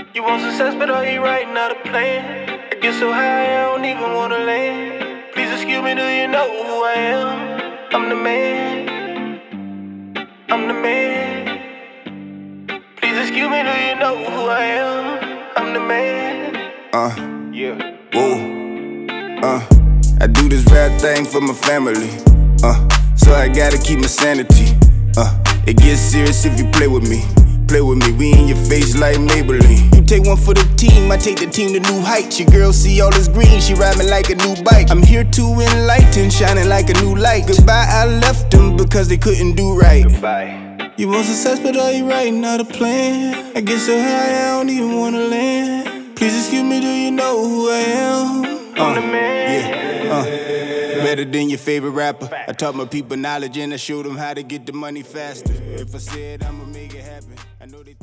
You want success, but are you writing out a plan? I get so high, I don't even wanna land. Please excuse me, do you know who I am? I'm the man. I'm the man. Please excuse me, do you know who I am? I'm the man. Yeah. Whoa. I do this rap thing for my family. So I gotta keep my sanity. It gets serious if you play with me. Play with me, we in your face like Maybelline. You take one for the team, I take the team to new heights. Your girl see all this green, she ride me like a new bike. I'm here to enlighten, shining like a new light. Goodbye, I left them because they couldn't do right. Goodbye. You want success, but are you writing out a plan? I get so high, I don't even wanna land. Please excuse me, do you know who I am? I'm the man. Better than your favorite rapper. I taught my people knowledge and I showed them how to get the money faster. If I said I'ma make it happen, I know they